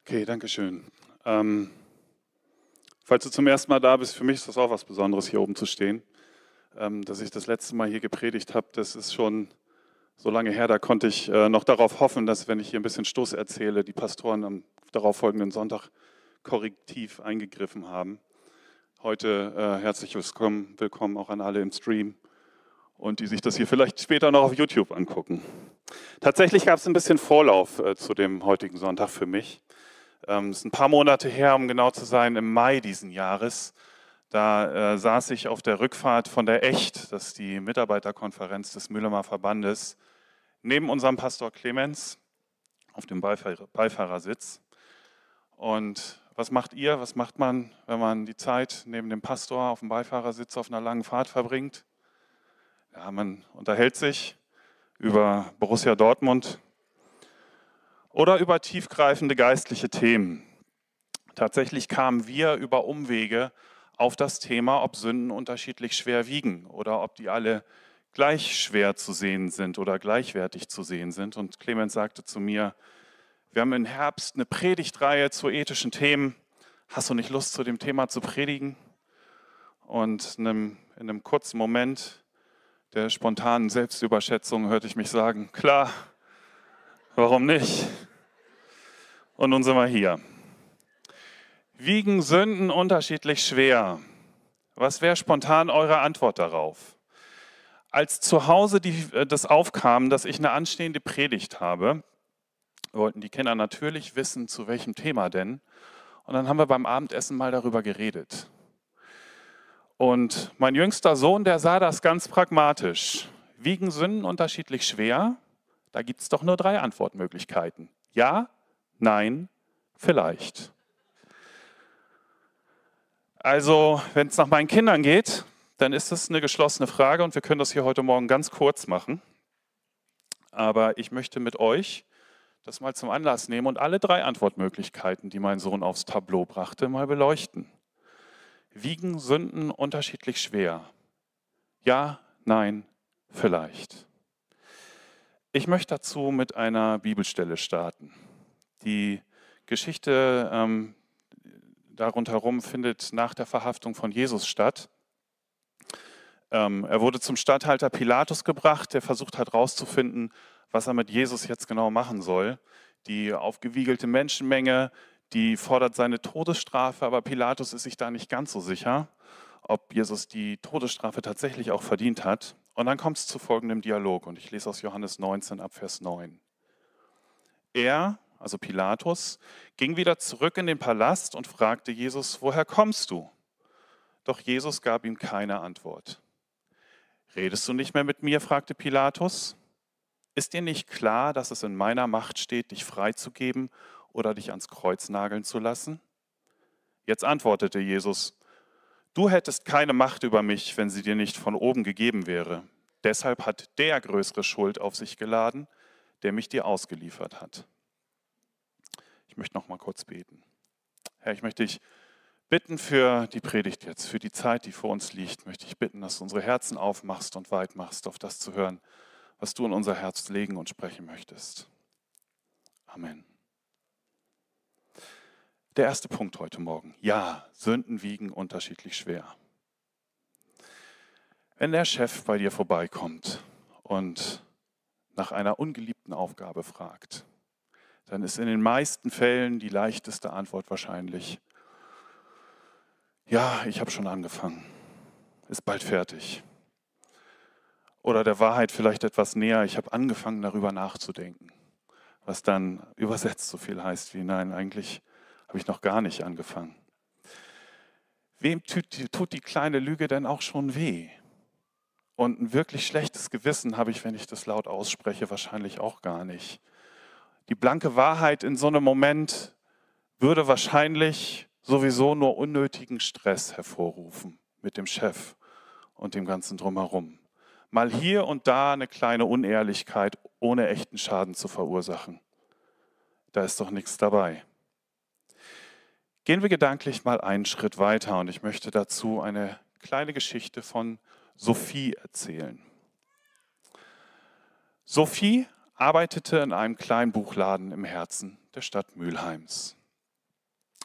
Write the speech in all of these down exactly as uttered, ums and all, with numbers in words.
Okay, danke schön. Ähm, falls du zum ersten Mal da bist, für mich ist das auch was Besonderes, hier oben zu stehen. Ähm, dass ich das letzte Mal hier gepredigt habe, das ist schon so lange her, da konnte ich äh, noch darauf hoffen, dass, wenn ich hier ein bisschen Stoß erzähle, die Pastoren am darauffolgenden Sonntag korrektiv eingegriffen haben. Heute äh, herzlich willkommen, willkommen auch an alle im Stream und die sich das hier vielleicht später noch auf YouTube angucken. Tatsächlich gab es ein bisschen Vorlauf äh, zu dem heutigen Sonntag für mich. Ähm, es ist ein paar Monate her, um genau zu sein, im Mai diesen Jahres. Da äh, saß ich auf der Rückfahrt von der ECHT, das ist die Mitarbeiterkonferenz des Mühlemer Verbandes, neben unserem Pastor Clemens auf dem Beifahrer Beifahrersitz. Und was macht ihr, was macht man, wenn man die Zeit neben dem Pastor auf dem Beifahrersitz auf einer langen Fahrt verbringt? Ja, man unterhält sich über Borussia Dortmund oder über tiefgreifende geistliche Themen. Tatsächlich kamen wir über Umwege auf das Thema, ob Sünden unterschiedlich schwer wiegen oder ob die alle gleich schwer zu sehen sind oder gleichwertig zu sehen sind. Und Clemens sagte zu mir, wir haben im Herbst eine Predigtreihe zu ethischen Themen. Hast du nicht Lust, zu dem Thema zu predigen? Und in einem, in einem kurzen Moment der spontanen Selbstüberschätzung hörte ich mich sagen, klar, warum nicht? Und nun sind wir hier. Wiegen Sünden unterschiedlich schwer? Was wäre spontan eure Antwort darauf? Als zu Hause die, das aufkam, dass ich eine anstehende Predigt habe, wollten die Kinder natürlich wissen, zu welchem Thema denn. Und dann haben wir beim Abendessen mal darüber geredet. Und mein jüngster Sohn, der sah das ganz pragmatisch. Wiegen Sünden unterschiedlich schwer? Da gibt es doch nur drei Antwortmöglichkeiten. Ja, nein, vielleicht. Also, wenn es nach meinen Kindern geht, dann ist es eine geschlossene Frage und wir können das hier heute Morgen ganz kurz machen. Aber ich möchte mit euch das mal zum Anlass nehmen und alle drei Antwortmöglichkeiten, die mein Sohn aufs Tableau brachte, mal beleuchten. Wiegen Sünden unterschiedlich schwer? Ja, nein, vielleicht. Ich möchte dazu mit einer Bibelstelle starten. Die Geschichte ähm, darum herum findet nach der Verhaftung von Jesus statt. Ähm, er wurde zum Statthalter Pilatus gebracht, der versucht hat herauszufinden, was er mit Jesus jetzt genau machen soll. Die aufgewiegelte Menschenmenge, die fordert seine Todesstrafe, aber Pilatus ist sich da nicht ganz so sicher, ob Jesus die Todesstrafe tatsächlich auch verdient hat. Und dann kommt es zu folgendem Dialog und ich lese aus Johannes neunzehn ab Vers neun. Er, also Pilatus, ging wieder zurück in den Palast und fragte Jesus, woher kommst du? Doch Jesus gab ihm keine Antwort. Redest du nicht mehr mit mir? Fragte Pilatus. Ist dir nicht klar, dass es in meiner Macht steht, dich freizugeben oder dich ans Kreuz nageln zu lassen? Jetzt antwortete Jesus, du hättest keine Macht über mich, wenn sie dir nicht von oben gegeben wäre. Deshalb hat der größere Schuld auf sich geladen, der mich dir ausgeliefert hat. Ich möchte noch mal kurz beten. Herr, ich möchte dich bitten für die Predigt jetzt, für die Zeit, die vor uns liegt, möchte ich bitten, dass du unsere Herzen aufmachst und weit machst, auf das zu hören, was du in unser Herz legen und sprechen möchtest. Amen. Der erste Punkt heute Morgen. Ja, Sünden wiegen unterschiedlich schwer. Wenn der Chef bei dir vorbeikommt und nach einer ungeliebten Aufgabe fragt, dann ist in den meisten Fällen die leichteste Antwort wahrscheinlich, ja, ich habe schon angefangen, ist bald fertig. Oder der Wahrheit vielleicht etwas näher, ich habe angefangen darüber nachzudenken, was dann übersetzt so viel heißt wie, nein, eigentlich habe ich noch gar nicht angefangen. Wem tut die kleine Lüge denn auch schon weh? Und ein wirklich schlechtes Gewissen habe ich, wenn ich das laut ausspreche, wahrscheinlich auch gar nicht. Die blanke Wahrheit in so einem Moment würde wahrscheinlich sowieso nur unnötigen Stress hervorrufen mit dem Chef und dem Ganzen drumherum. Mal hier und da eine kleine Unehrlichkeit, ohne echten Schaden zu verursachen. Da ist doch nichts dabei. Gehen wir gedanklich mal einen Schritt weiter und ich möchte dazu eine kleine Geschichte von Sophie erzählen. Sophie arbeitete in einem kleinen Buchladen im Herzen der Stadt Mülheims.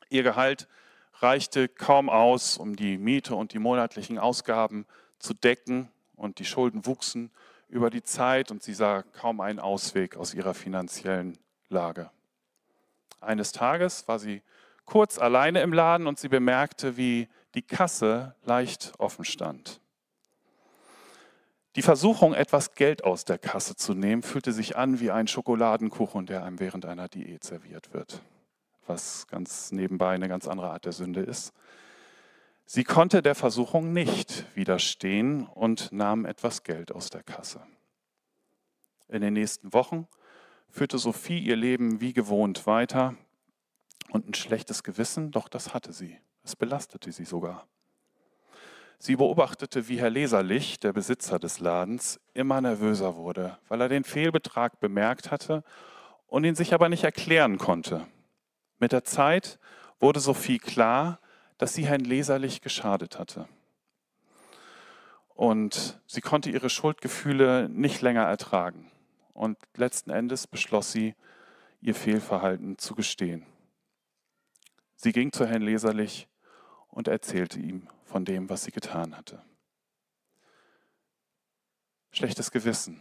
Ihr Gehalt reichte kaum aus, um die Miete und die monatlichen Ausgaben zu decken, und die Schulden wuchsen über die Zeit und sie sah kaum einen Ausweg aus ihrer finanziellen Lage. Eines Tages war sie kurz alleine im Laden und sie bemerkte, wie die Kasse leicht offen stand. Die Versuchung, etwas Geld aus der Kasse zu nehmen, fühlte sich an wie ein Schokoladenkuchen, der einem während einer Diät serviert wird, was ganz nebenbei eine ganz andere Art der Sünde ist. Sie konnte der Versuchung nicht widerstehen und nahm etwas Geld aus der Kasse. In den nächsten Wochen führte Sophie ihr Leben wie gewohnt weiter und ein schlechtes Gewissen, doch das hatte sie. Es belastete sie sogar. Sie beobachtete, wie Herr Leserlich, der Besitzer des Ladens, immer nervöser wurde, weil er den Fehlbetrag bemerkt hatte und ihn sich aber nicht erklären konnte. Mit der Zeit wurde Sophie klar, dass sie Herrn Leserlich geschadet hatte. Und sie konnte ihre Schuldgefühle nicht länger ertragen. Und letzten Endes beschloss sie, ihr Fehlverhalten zu gestehen. Sie ging zu Herrn Leserlich und erzählte ihm von dem, was sie getan hatte. Schlechtes Gewissen.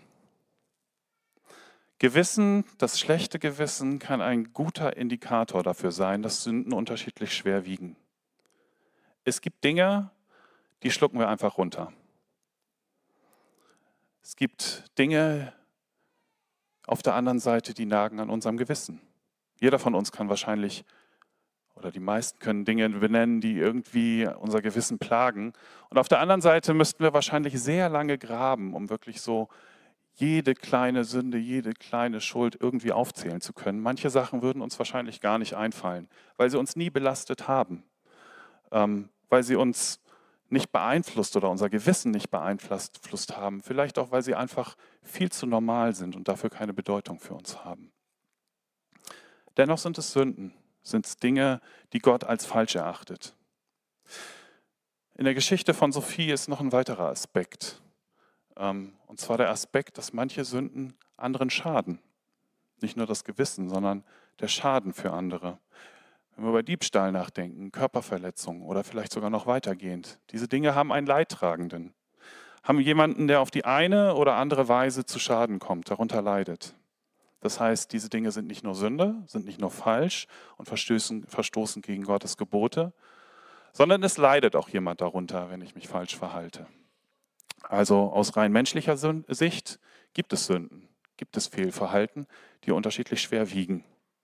Gewissen, das schlechte Gewissen kann ein guter Indikator dafür sein, dass Sünden unterschiedlich schwer wiegen. Es gibt Dinge, die schlucken wir einfach runter. Es gibt Dinge auf der anderen Seite, die nagen an unserem Gewissen. Jeder von uns kann wahrscheinlich, oder die meisten können Dinge benennen, die irgendwie unser Gewissen plagen. Und auf der anderen Seite müssten wir wahrscheinlich sehr lange graben, um wirklich so jede kleine Sünde, jede kleine Schuld irgendwie aufzählen zu können. Manche Sachen würden uns wahrscheinlich gar nicht einfallen, weil sie uns nie belastet haben, ähm, weil sie uns nicht beeinflusst oder unser Gewissen nicht beeinflusst haben. Vielleicht auch, weil sie einfach viel zu normal sind und dafür keine Bedeutung für uns haben. Dennoch sind es Sünden, sind es Dinge, die Gott als falsch erachtet. In der Geschichte von Sophie ist noch ein weiterer Aspekt. Und zwar der Aspekt, dass manche Sünden anderen schaden. Nicht nur das Gewissen, sondern der Schaden für andere. Wenn wir über Diebstahl nachdenken, Körperverletzung oder vielleicht sogar noch weitergehend. Diese Dinge haben einen Leidtragenden, haben jemanden, der auf die eine oder andere Weise zu Schaden kommt, darunter leidet. Das heißt, diese Dinge sind nicht nur Sünde, sind nicht nur falsch und verstoßen, verstoßen gegen Gottes Gebote, sondern es leidet auch jemand darunter, wenn ich mich falsch verhalte. Also aus rein menschlicher Sicht gibt es Sünden, gibt es Fehlverhalten, die unterschiedlich schwer wiegen.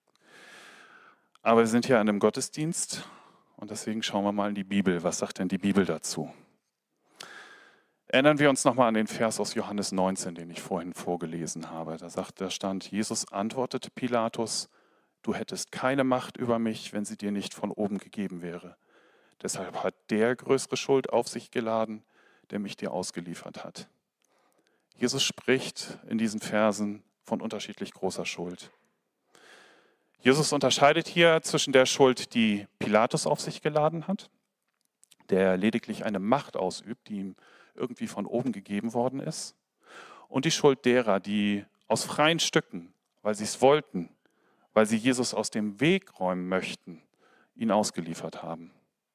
Aber wir sind hier an einem Gottesdienst und deswegen schauen wir mal in die Bibel. Was sagt denn die Bibel dazu? Erinnern wir uns nochmal an den Vers aus Johannes neunzehn, den ich vorhin vorgelesen habe. Da sagt, da stand, Jesus antwortete Pilatus, du hättest keine Macht über mich, wenn sie dir nicht von oben gegeben wäre. Deshalb hat der größere Schuld auf sich geladen, der mich dir ausgeliefert hat. Jesus spricht in diesen Versen von unterschiedlich großer Schuld. Jesus unterscheidet hier zwischen der Schuld, die Pilatus auf sich geladen hat, der lediglich eine Macht ausübt, die ihm irgendwie von oben gegeben worden ist, und die Schuld derer, die aus freien Stücken, weil sie es wollten, weil sie Jesus aus dem Weg räumen möchten, ihn ausgeliefert haben.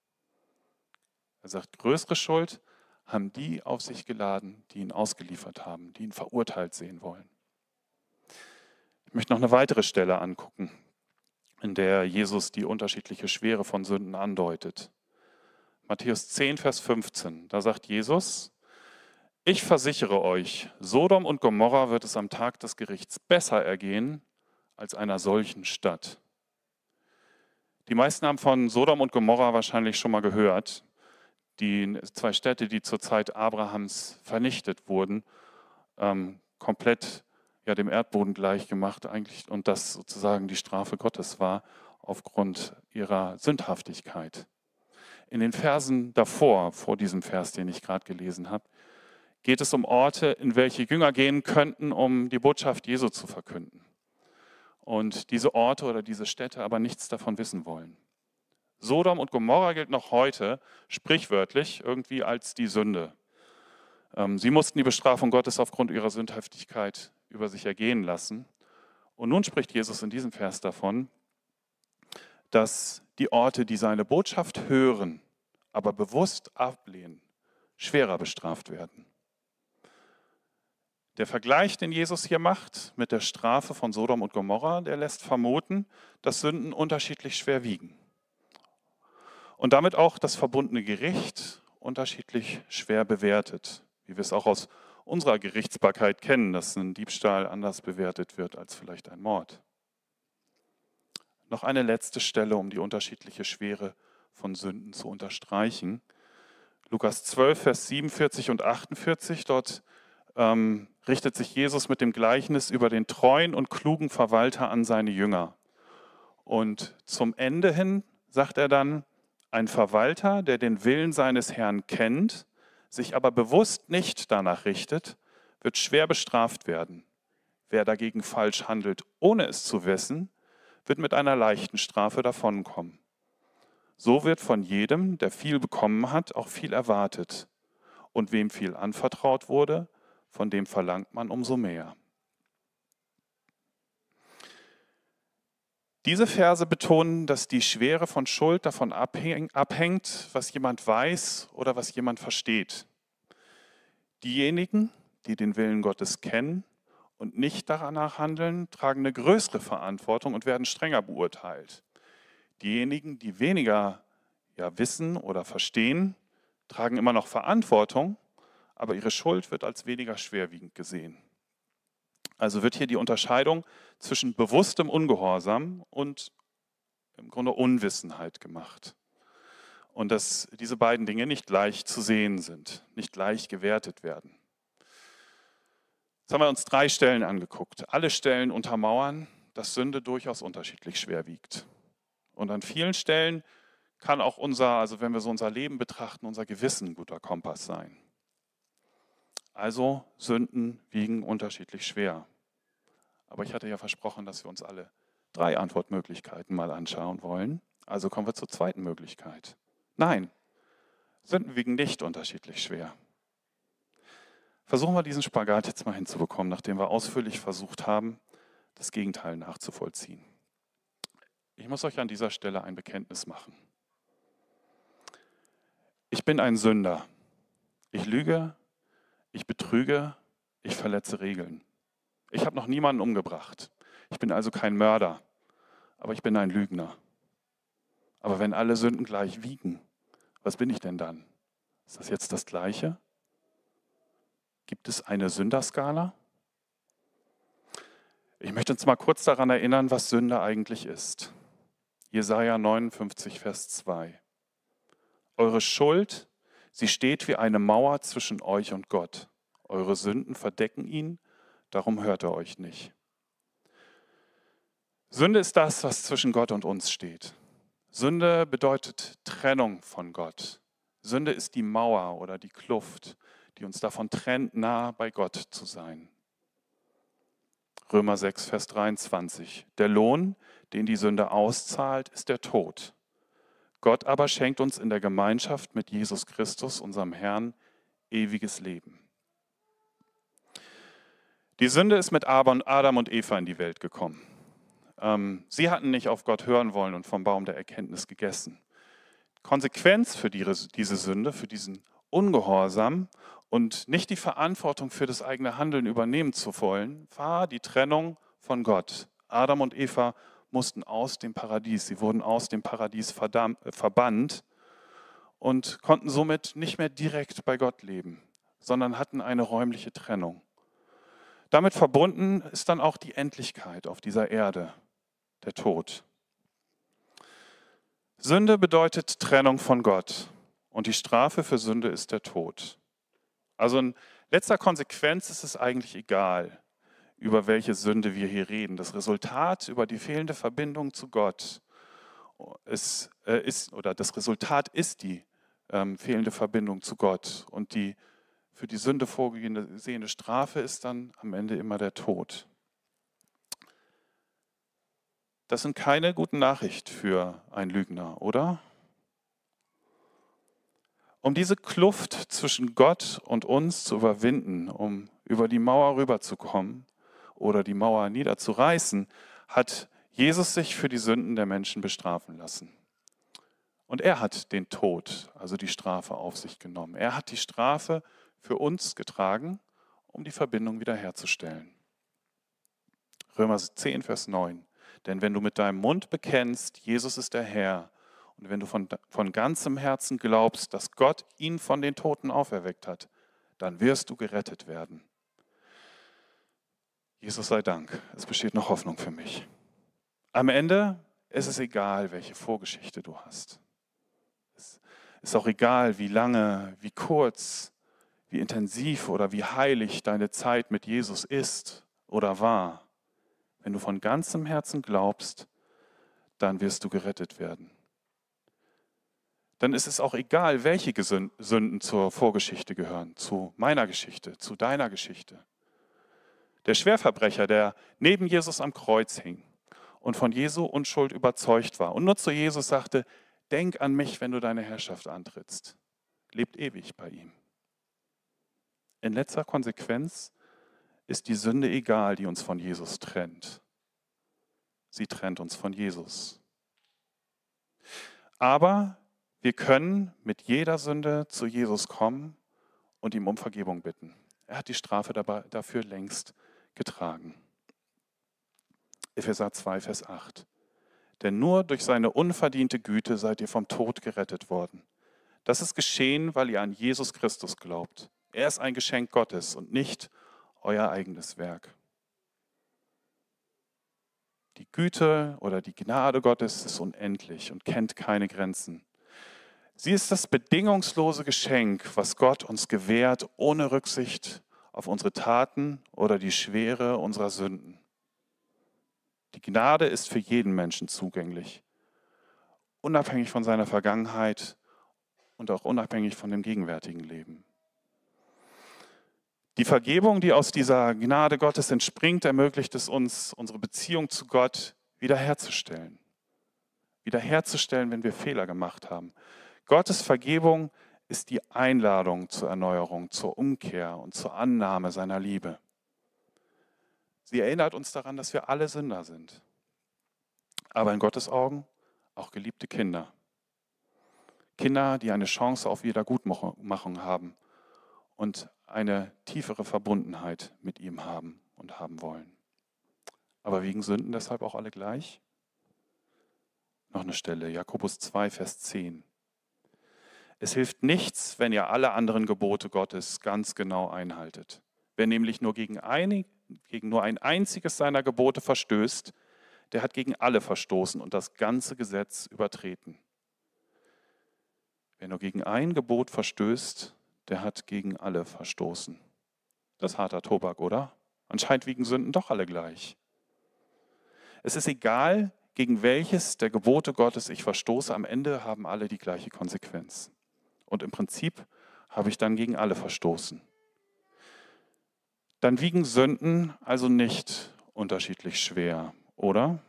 Er sagt, größere Schuld haben die auf sich geladen, die ihn ausgeliefert haben, die ihn verurteilt sehen wollen. Ich möchte noch eine weitere Stelle angucken, in der Jesus die unterschiedliche Schwere von Sünden andeutet. Matthäus zehn, Vers fünfzehn, da sagt Jesus, ich versichere euch, Sodom und Gomorra wird es am Tag des Gerichts besser ergehen als einer solchen Stadt. Die meisten haben von Sodom und Gomorra wahrscheinlich schon mal gehört. Die zwei Städte, die zur Zeit Abrahams vernichtet wurden, ähm, komplett ja, dem Erdboden gleichgemacht eigentlich, und das sozusagen die Strafe Gottes war aufgrund ihrer Sündhaftigkeit. In den Versen davor, vor diesem Vers, den ich gerade gelesen habe, geht es um Orte, in welche Jünger gehen könnten, um die Botschaft Jesu zu verkünden. Und diese Orte oder diese Städte aber nichts davon wissen wollen. Sodom und Gomorra gilt noch heute sprichwörtlich irgendwie als die Sünde. Ähm, sie mussten die Bestrafung Gottes aufgrund ihrer Sündhaftigkeit über sich ergehen lassen. Und nun spricht Jesus in diesem Vers davon, dass die Orte, die seine Botschaft hören, aber bewusst ablehnen, schwerer bestraft werden. Der Vergleich, den Jesus hier macht mit der Strafe von Sodom und Gomorra, der lässt vermuten, dass Sünden unterschiedlich schwer wiegen. Und damit auch das verbundene Gericht unterschiedlich schwer bewertet, wie wir es auch aus unserer Gerichtsbarkeit kennen, dass ein Diebstahl anders bewertet wird als vielleicht ein Mord. Noch eine letzte Stelle, um die unterschiedliche Schwere von Sünden zu unterstreichen. Lukas zwölf, Vers siebenundvierzig und achtundvierzig, dort ähm, richtet sich Jesus mit dem Gleichnis über den treuen und klugen Verwalter an seine Jünger. Und zum Ende hin sagt er dann, ein Verwalter, der den Willen seines Herrn kennt, sich aber bewusst nicht danach richtet, wird schwer bestraft werden. Wer dagegen falsch handelt, ohne es zu wissen, wird mit einer leichten Strafe davonkommen. So wird von jedem, der viel bekommen hat, auch viel erwartet. Und wem viel anvertraut wurde, von dem verlangt man umso mehr. Diese Verse betonen, dass die Schwere von Schuld davon abhängt, was jemand weiß oder was jemand versteht. Diejenigen, die den Willen Gottes kennen und nicht danach handeln, tragen eine größere Verantwortung und werden strenger beurteilt. Diejenigen, die weniger ja, wissen oder verstehen, tragen immer noch Verantwortung, aber ihre Schuld wird als weniger schwerwiegend gesehen. Also wird hier die Unterscheidung zwischen bewusstem Ungehorsam und im Grunde Unwissenheit gemacht. Und dass diese beiden Dinge nicht gleich zu sehen sind, nicht gleich gewertet werden. Jetzt haben wir uns drei Stellen angeguckt. Alle Stellen untermauern, dass Sünde durchaus unterschiedlich schwer wiegt. Und an vielen Stellen kann auch unser, also wenn wir so unser Leben betrachten, unser Gewissen ein guter Kompass sein. Also Sünden wiegen unterschiedlich schwer. Aber ich hatte ja versprochen, dass wir uns alle drei Antwortmöglichkeiten mal anschauen wollen. Also kommen wir zur zweiten Möglichkeit. Nein, Sünden wiegen nicht unterschiedlich schwer. Versuchen wir diesen Spagat jetzt mal hinzubekommen, nachdem wir ausführlich versucht haben, das Gegenteil nachzuvollziehen. Ich muss euch an dieser Stelle ein Bekenntnis machen. Ich bin ein Sünder. Ich lüge, ich betrüge, ich verletze Regeln. Ich habe noch niemanden umgebracht. Ich bin also kein Mörder, aber ich bin ein Lügner. Aber wenn alle Sünden gleich wiegen, was bin ich denn dann? Ist das jetzt das Gleiche? Gibt es eine Sünderskala? Ich möchte uns mal kurz daran erinnern, was Sünde eigentlich ist. Jesaja neunundfünfzig, Vers zwei. Eure Schuld, sie steht wie eine Mauer zwischen euch und Gott. Eure Sünden verdecken ihn, darum hört er euch nicht. Sünde ist das, was zwischen Gott und uns steht. Sünde bedeutet Trennung von Gott. Sünde ist die Mauer oder die Kluft, die uns davon trennt, nah bei Gott zu sein. Römer sechs, Vers dreiundzwanzig. Der Lohn, den die Sünde auszahlt, ist der Tod. Gott aber schenkt uns in der Gemeinschaft mit Jesus Christus, unserem Herrn, ewiges Leben. Die Sünde ist mit Adam und Eva in die Welt gekommen. Sie hatten nicht auf Gott hören wollen und vom Baum der Erkenntnis gegessen. Konsequenz für diese Sünde, für diesen Ungehorsam und nicht die Verantwortung für das eigene Handeln übernehmen zu wollen, war die Trennung von Gott. Adam und Eva mussten aus dem Paradies, sie wurden aus dem Paradies verdammt, äh, verbannt und konnten somit nicht mehr direkt bei Gott leben, sondern hatten eine räumliche Trennung. Damit verbunden ist dann auch die Endlichkeit auf dieser Erde, der Tod. Sünde bedeutet Trennung von Gott und die Strafe für Sünde ist der Tod. Also in letzter Konsequenz ist es eigentlich egal, über welche Sünde wir hier reden. Das Resultat über die fehlende Verbindung zu Gott ist, äh, ist oder das Resultat ist die ähm, fehlende Verbindung zu Gott und die für die Sünde vorgesehene Strafe ist dann am Ende immer der Tod. Das sind keine guten Nachrichten für einen Lügner, oder? Um diese Kluft zwischen Gott und uns zu überwinden, um über die Mauer rüberzukommen oder die Mauer niederzureißen, hat Jesus sich für die Sünden der Menschen bestrafen lassen. Und er hat den Tod, also die Strafe, auf sich genommen. Er hat die Strafe für uns getragen, um die Verbindung wiederherzustellen. Römer zehn, Vers neun. Denn wenn du mit deinem Mund bekennst, Jesus ist der Herr, und wenn du von, von ganzem Herzen glaubst, dass Gott ihn von den Toten auferweckt hat, dann wirst du gerettet werden. Jesus sei Dank, es besteht noch Hoffnung für mich. Am Ende ist es egal, welche Vorgeschichte du hast. Es ist auch egal, wie lange, wie kurz, wie intensiv oder wie heilig deine Zeit mit Jesus ist oder war. Wenn du von ganzem Herzen glaubst, dann wirst du gerettet werden. Dann ist es auch egal, welche Sünden zur Vorgeschichte gehören, zu meiner Geschichte, zu deiner Geschichte. Der Schwerverbrecher, der neben Jesus am Kreuz hing und von Jesu Unschuld überzeugt war und nur zu Jesus sagte, denk an mich, wenn du deine Herrschaft antrittst, lebt ewig bei ihm. In letzter Konsequenz ist die Sünde egal, die uns von Jesus trennt. Sie trennt uns von Jesus. Aber wir können mit jeder Sünde zu Jesus kommen und ihm um Vergebung bitten. Er hat die Strafe dabei, dafür längst getragen. Epheser zwei, Vers acht. Denn nur durch seine unverdiente Güte seid ihr vom Tod gerettet worden. Das ist geschehen, weil ihr an Jesus Christus glaubt. Er ist ein Geschenk Gottes und nicht euer eigenes Werk. Die Güte oder die Gnade Gottes ist unendlich und kennt keine Grenzen. Sie ist das bedingungslose Geschenk, was Gott uns gewährt, ohne Rücksicht auf unsere Taten oder die Schwere unserer Sünden. Die Gnade ist für jeden Menschen zugänglich, unabhängig von seiner Vergangenheit und auch unabhängig von dem gegenwärtigen Leben. Die Vergebung, die aus dieser Gnade Gottes entspringt, ermöglicht es uns, unsere Beziehung zu Gott wiederherzustellen. Wiederherzustellen, wenn wir Fehler gemacht haben. Gottes Vergebung ist die Einladung zur Erneuerung, zur Umkehr und zur Annahme seiner Liebe. Sie erinnert uns daran, dass wir alle Sünder sind, aber in Gottes Augen auch geliebte Kinder. Kinder, die eine Chance auf Wiedergutmachung haben und eine tiefere Verbundenheit mit ihm haben und haben wollen. Aber wiegen Sünden deshalb auch alle gleich? Noch eine Stelle, Jakobus zwei, Vers zehn. Es hilft nichts, wenn ihr alle anderen Gebote Gottes ganz genau einhaltet. Wer nämlich nur gegen, ein, gegen nur ein einziges seiner Gebote verstößt, der hat gegen alle verstoßen und das ganze Gesetz übertreten. Wer nur gegen ein Gebot verstößt, der hat gegen alle verstoßen. Das ist harter Tobak, oder? Anscheinend wiegen Sünden doch alle gleich. Es ist egal, gegen welches der Gebote Gottes ich verstoße, am Ende haben alle die gleiche Konsequenz. Und im Prinzip habe ich dann gegen alle verstoßen. Dann wiegen Sünden also nicht unterschiedlich schwer, oder?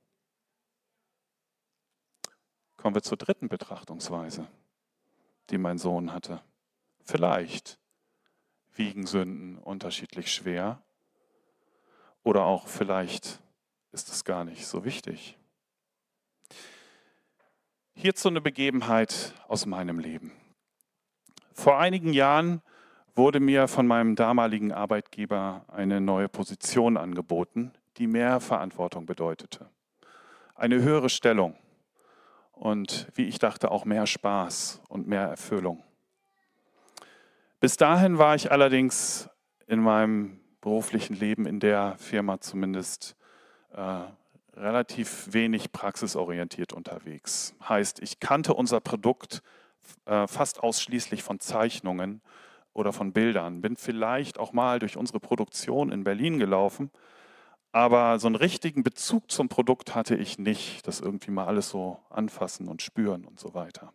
Kommen wir zur dritten Betrachtungsweise, die mein Sohn hatte. Vielleicht wiegen Sünden unterschiedlich schwer oder auch vielleicht ist es gar nicht so wichtig. Hierzu eine Begebenheit aus meinem Leben. Vor einigen Jahren wurde mir von meinem damaligen Arbeitgeber eine neue Position angeboten, die mehr Verantwortung bedeutete. Eine höhere Stellung und, wie ich dachte, auch mehr Spaß und mehr Erfüllung. Bis dahin war ich allerdings in meinem beruflichen Leben in der Firma zumindest äh, relativ wenig praxisorientiert unterwegs. Heißt, ich kannte unser Produkt äh, fast ausschließlich von Zeichnungen oder von Bildern. Bin vielleicht auch mal durch unsere Produktion in Berlin gelaufen, aber so einen richtigen Bezug zum Produkt hatte ich nicht. Das irgendwie mal alles so anfassen und spüren und so weiter.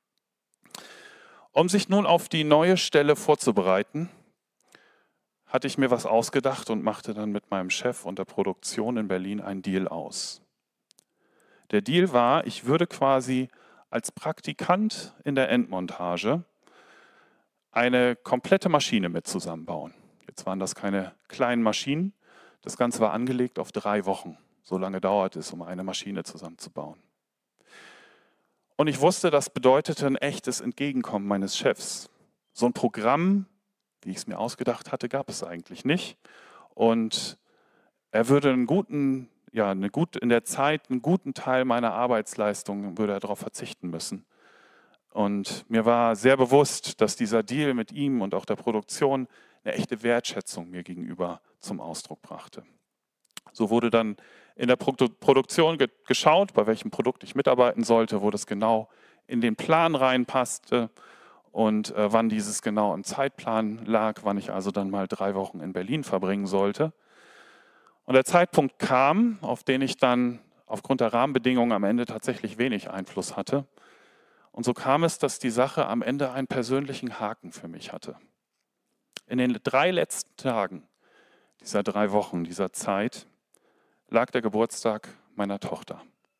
Um sich nun auf die neue Stelle vorzubereiten, hatte ich mir was ausgedacht und machte dann mit meinem Chef und der Produktion in Berlin einen Deal aus. Der Deal war, ich würde quasi als Praktikant in der Endmontage eine komplette Maschine mit zusammenbauen. Jetzt waren das keine kleinen Maschinen, das Ganze war angelegt auf drei Wochen. So lange dauert es, um eine Maschine zusammenzubauen. Und ich wusste, das bedeutete ein echtes Entgegenkommen meines Chefs. So ein Programm, wie ich es mir ausgedacht hatte, gab es eigentlich nicht. Und er würde einen guten, ja, eine gut, in der Zeit einen guten Teil meiner Arbeitsleistung würde er darauf verzichten müssen. Und mir war sehr bewusst, dass dieser Deal mit ihm und auch der Produktion eine echte Wertschätzung mir gegenüber zum Ausdruck brachte. So wurde dann in der Produktion geschaut, bei welchem Produkt ich mitarbeiten sollte, wo das genau in den Plan reinpasste und äh, wann dieses genau im Zeitplan lag, wann ich also dann mal drei Wochen in Berlin verbringen sollte. Und der Zeitpunkt kam, auf den ich dann aufgrund der Rahmenbedingungen am Ende tatsächlich wenig Einfluss hatte. Und so kam es, dass die Sache am Ende einen persönlichen Haken für mich hatte. In den drei letzten Tagen dieser drei Wochen, dieser Zeit, lag der Geburtstag meiner Tochter.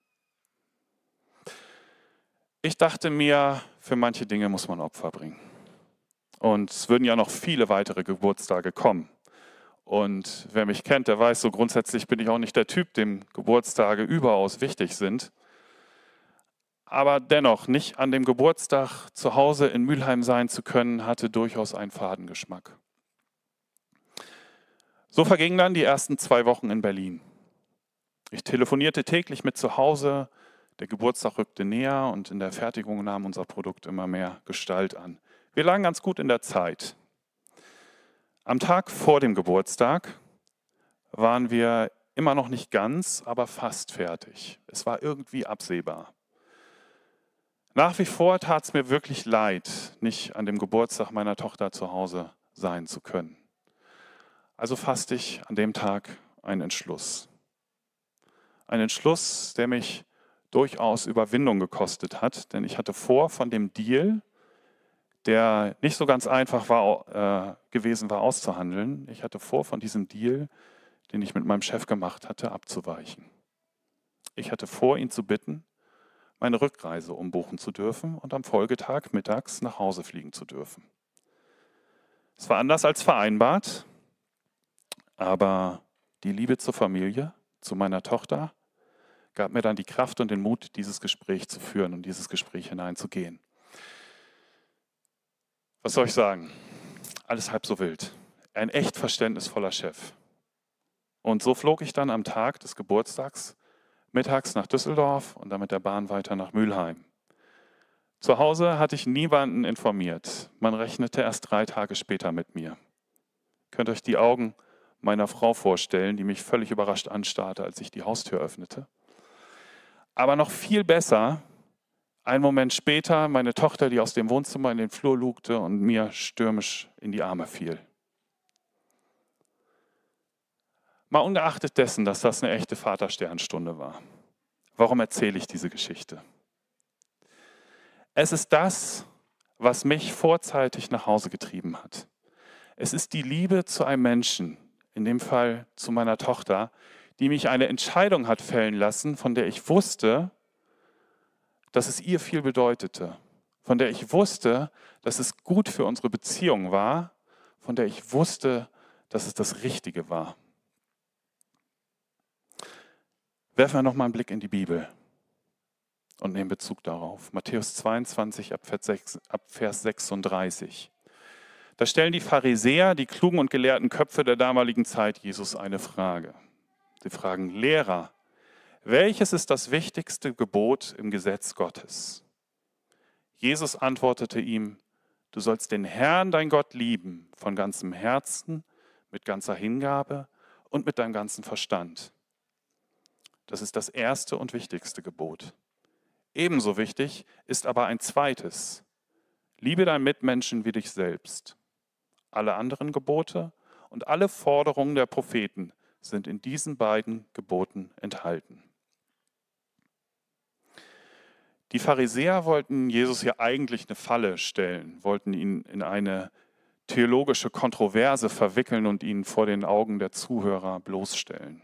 Ich dachte mir, für manche Dinge muss man Opfer bringen. Und es würden ja noch viele weitere Geburtstage kommen. Und wer mich kennt, der weiß, so grundsätzlich bin ich auch nicht der Typ, dem Geburtstage überaus wichtig sind. Aber dennoch, nicht an dem Geburtstag zu Hause in Mülheim sein zu können, hatte durchaus einen faden Geschmack. So vergingen dann die ersten zwei Wochen in Berlin. Ich telefonierte täglich mit zu Hause, der Geburtstag rückte näher und in der Fertigung nahm unser Produkt immer mehr Gestalt an. Wir lagen ganz gut in der Zeit. Am Tag vor dem Geburtstag waren wir immer noch nicht ganz, aber fast fertig. Es war irgendwie absehbar. Nach wie vor tat es mir wirklich leid, nicht an dem Geburtstag meiner Tochter zu Hause sein zu können. Also fasste ich an dem Tag einen Entschluss. Ein Entschluss, der mich durchaus Überwindung gekostet hat, denn ich hatte vor, von dem Deal, der nicht so ganz einfach war, äh, gewesen war auszuhandeln, ich hatte vor, von diesem Deal, den ich mit meinem Chef gemacht hatte, abzuweichen. Ich hatte vor, ihn zu bitten, meine Rückreise umbuchen zu dürfen und am Folgetag mittags nach Hause fliegen zu dürfen. Es war anders als vereinbart, aber die Liebe zur Familie, zu meiner Tochter, gab mir dann die Kraft und den Mut, dieses Gespräch zu führen und dieses Gespräch hineinzugehen. Was soll ich sagen? Alles halb so wild. Ein echt verständnisvoller Chef. Und so flog ich dann am Tag des Geburtstags mittags nach Düsseldorf und dann mit der Bahn weiter nach Mülheim. Zu Hause hatte ich niemanden informiert. Man rechnete erst drei Tage später mit mir. Könnt ihr euch die Augen meiner Frau vorstellen, die mich völlig überrascht anstarrte, als ich die Haustür öffnete. Aber noch viel besser, einen Moment später, meine Tochter, die aus dem Wohnzimmer in den Flur lugte und mir stürmisch in die Arme fiel. Mal ungeachtet dessen, dass das eine echte Vatersternstunde war. Warum erzähle ich diese Geschichte? Es ist das, was mich vorzeitig nach Hause getrieben hat. Es ist die Liebe zu einem Menschen, in dem Fall zu meiner Tochter, die mich eine Entscheidung hat fällen lassen, von der ich wusste, dass es ihr viel bedeutete, von der ich wusste, dass es gut für unsere Beziehung war, von der ich wusste, dass es das Richtige war. Werfen wir noch mal einen Blick in die Bibel und nehmen Bezug darauf. Matthäus zweiundzwanzig, ab Vers sechsunddreißig. Da stellen die Pharisäer, die klugen und gelehrten Köpfe der damaligen Zeit, Jesus eine Frage. Sie fragen: Lehrer, welches ist das wichtigste Gebot im Gesetz Gottes? Jesus antwortete ihm: Du sollst den Herrn, dein Gott, lieben, von ganzem Herzen, mit ganzer Hingabe und mit deinem ganzen Verstand. Das ist das erste und wichtigste Gebot. Ebenso wichtig ist aber ein zweites: Liebe deinen Mitmenschen wie dich selbst. Alle anderen Gebote und alle Forderungen der Propheten sind in diesen beiden Geboten enthalten. Die Pharisäer wollten Jesus ja eigentlich eine Falle stellen, wollten ihn in eine theologische Kontroverse verwickeln und ihn vor den Augen der Zuhörer bloßstellen.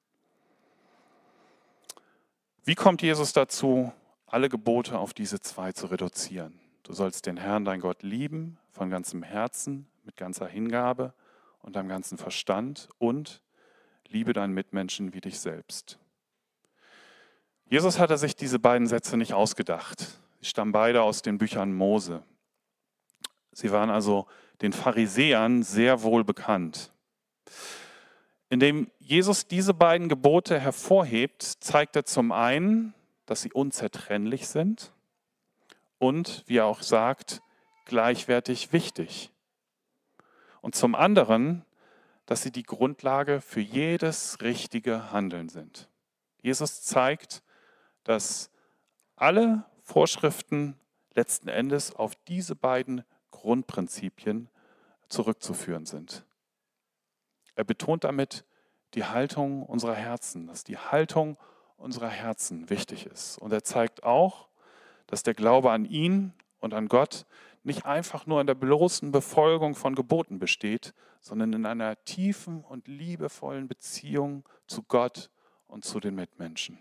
Wie kommt Jesus dazu, alle Gebote auf diese zwei zu reduzieren? Du sollst den Herrn, dein Gott, lieben, von ganzem Herzen, mit ganzer Hingabe und deinem ganzen Verstand und liebe deinen Mitmenschen wie dich selbst. Jesus hatte sich diese beiden Sätze nicht ausgedacht. Sie stammen beide aus den Büchern Mose. Sie waren also den Pharisäern sehr wohl bekannt. Indem Jesus diese beiden Gebote hervorhebt, zeigt er zum einen, dass sie unzertrennlich sind und, wie er auch sagt, gleichwertig wichtig. Und zum anderen, dass sie die Grundlage für jedes richtige Handeln sind. Jesus zeigt, dass alle Vorschriften letzten Endes auf diese beiden Grundprinzipien zurückzuführen sind. Er betont damit die Haltung unserer Herzen, dass die Haltung unserer Herzen wichtig ist. Und er zeigt auch, dass der Glaube an ihn und an Gott nicht einfach nur in der bloßen Befolgung von Geboten besteht, sondern in einer tiefen und liebevollen Beziehung zu Gott und zu den Mitmenschen.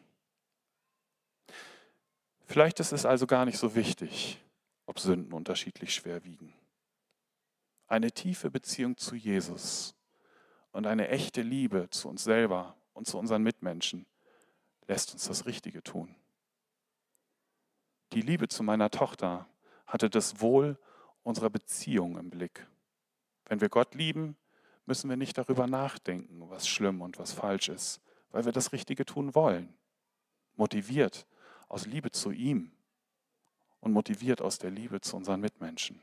Vielleicht ist es also gar nicht so wichtig, ob Sünden unterschiedlich schwer wiegen. Eine tiefe Beziehung zu Jesus und eine echte Liebe zu uns selber und zu unseren Mitmenschen lässt uns das Richtige tun. Die Liebe zu meiner Tochter hatte das Wohl unserer Beziehung im Blick. Wenn wir Gott lieben, müssen wir nicht darüber nachdenken, was schlimm und was falsch ist, weil wir das Richtige tun wollen. Motiviert aus Liebe zu ihm und motiviert aus der Liebe zu unseren Mitmenschen.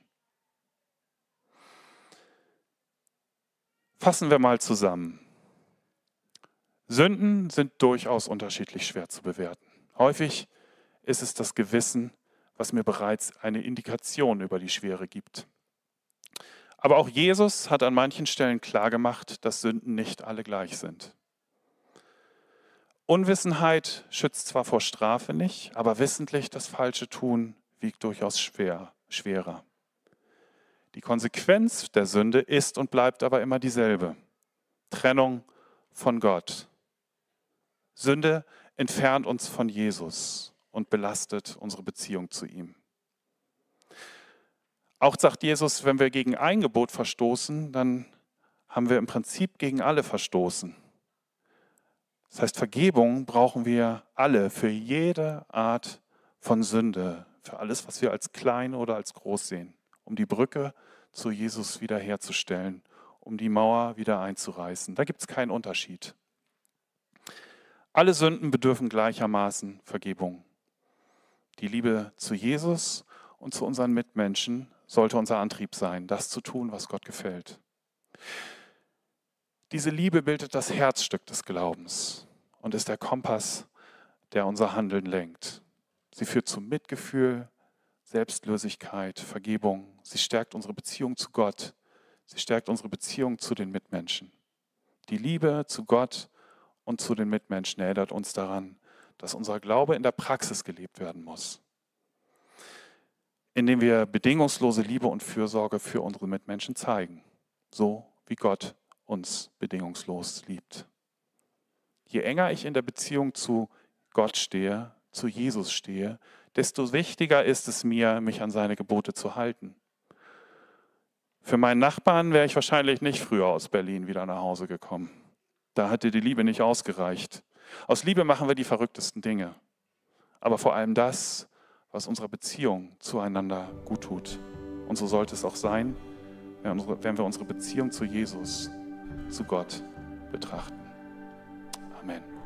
Fassen wir mal zusammen. Sünden sind durchaus unterschiedlich schwer zu bewerten. Häufig ist es das Gewissen, was mir bereits eine Indikation über die Schwere gibt. Aber auch Jesus hat an manchen Stellen klargemacht, dass Sünden nicht alle gleich sind. Unwissenheit schützt zwar vor Strafe nicht, aber wissentlich das Falsche tun wiegt durchaus schwer, schwerer. Die Konsequenz der Sünde ist und bleibt aber immer dieselbe: Trennung von Gott. Sünde entfernt uns von Jesus und belastet unsere Beziehung zu ihm. Auch sagt Jesus, wenn wir gegen ein Gebot verstoßen, dann haben wir im Prinzip gegen alle verstoßen. Das heißt, Vergebung brauchen wir alle für jede Art von Sünde, für alles, was wir als klein oder als groß sehen, um die Brücke zu Jesus wiederherzustellen, um die Mauer wieder einzureißen. Da gibt es keinen Unterschied. Alle Sünden bedürfen gleichermaßen Vergebung. Die Liebe zu Jesus und zu unseren Mitmenschen sollte unser Antrieb sein, das zu tun, was Gott gefällt. Diese Liebe bildet das Herzstück des Glaubens und ist der Kompass, der unser Handeln lenkt. Sie führt zu Mitgefühl, Selbstlosigkeit, Vergebung. Sie stärkt unsere Beziehung zu Gott. Sie stärkt unsere Beziehung zu den Mitmenschen. Die Liebe zu Gott und zu den Mitmenschen erinnert uns daran, dass unser Glaube in der Praxis gelebt werden muss. Indem wir bedingungslose Liebe und Fürsorge für unsere Mitmenschen zeigen, so wie Gott uns bedingungslos liebt. Je enger ich in der Beziehung zu Gott stehe, zu Jesus stehe, desto wichtiger ist es mir, mich an seine Gebote zu halten. Für meinen Nachbarn wäre ich wahrscheinlich nicht früher aus Berlin wieder nach Hause gekommen. Da hatte die Liebe nicht ausgereicht. Aus Liebe machen wir die verrücktesten Dinge. Aber vor allem das, was unserer Beziehung zueinander gut tut. Und so sollte es auch sein, wenn wir unsere Beziehung zu Jesus, zu Gott betrachten. Amen.